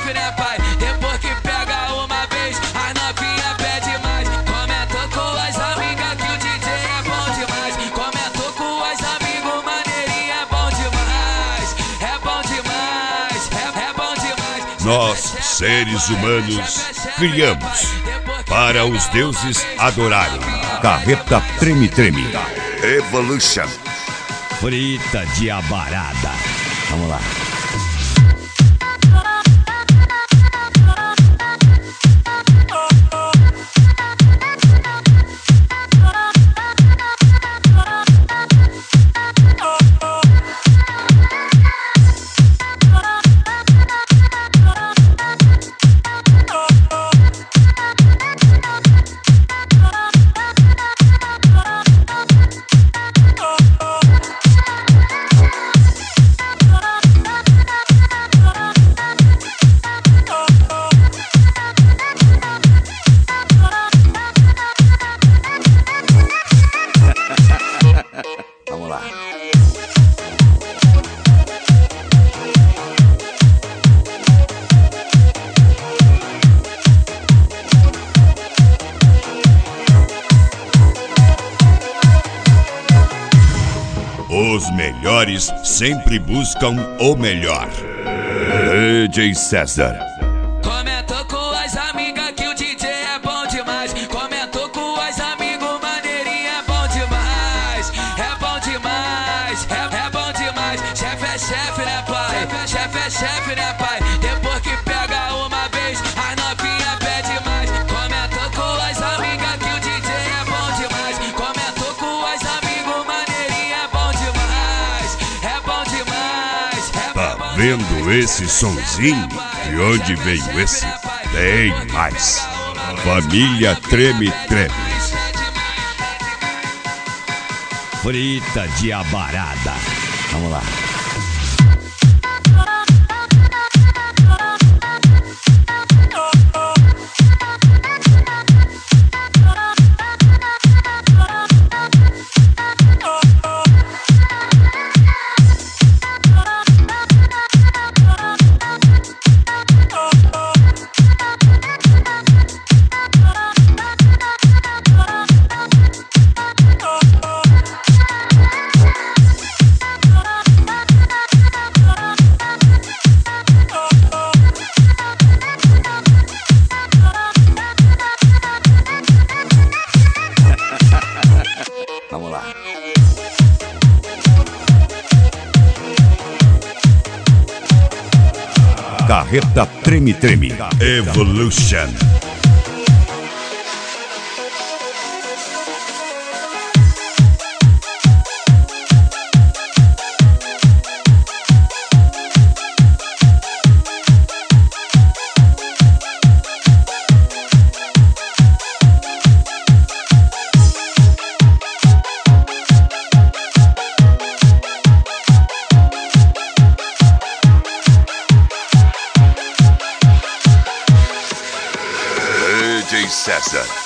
chefe, né, pai? Depois que pega uma vez, a novinha pede mais. Comentou com as amigas que o DJ é bom demais. Comentou com as amigos, maneirinha é bom demais. É bom demais, é bom demais. Nós, seres humanos, criamos para os deuses adorarem. Carreta Treme-Treme. Evolution. Frita de abarada. Vamos lá. Vamos lá. Os melhores sempre buscam o melhor. DJ César. Comentou com as amigas que o DJ é bom demais. Comentou com as amigos, maneirinha é bom demais. É bom demais, é bom demais. Chefe, né, pai? Chefe, né, pai? Depois que pega uma vez, a novinha pede mais. Comentou com as amigas que o DJ é bom demais. Comentou com as amigos, maneirinha é bom demais. É bom demais, Tá vendo esse sonzinho? De onde veio esse? Tem mais. Família Treme-Treme. Frita de abarada. Vamos lá. Vamos lá. Carreta Treme-Treme. Evolution. DJ César.